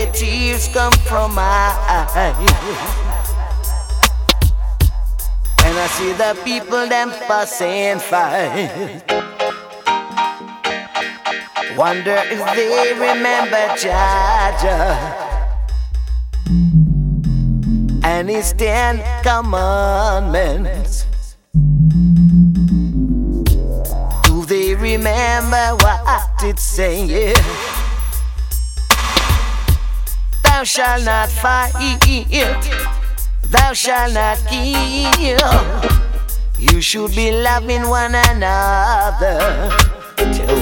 the tears come from my eyes. And I see the people them fuss and fight. Wonder if they remember Jaja and his 10 commandments. Do they remember what it says? Thou shalt not fight, thou shalt not kill. You should be loving one another. Tell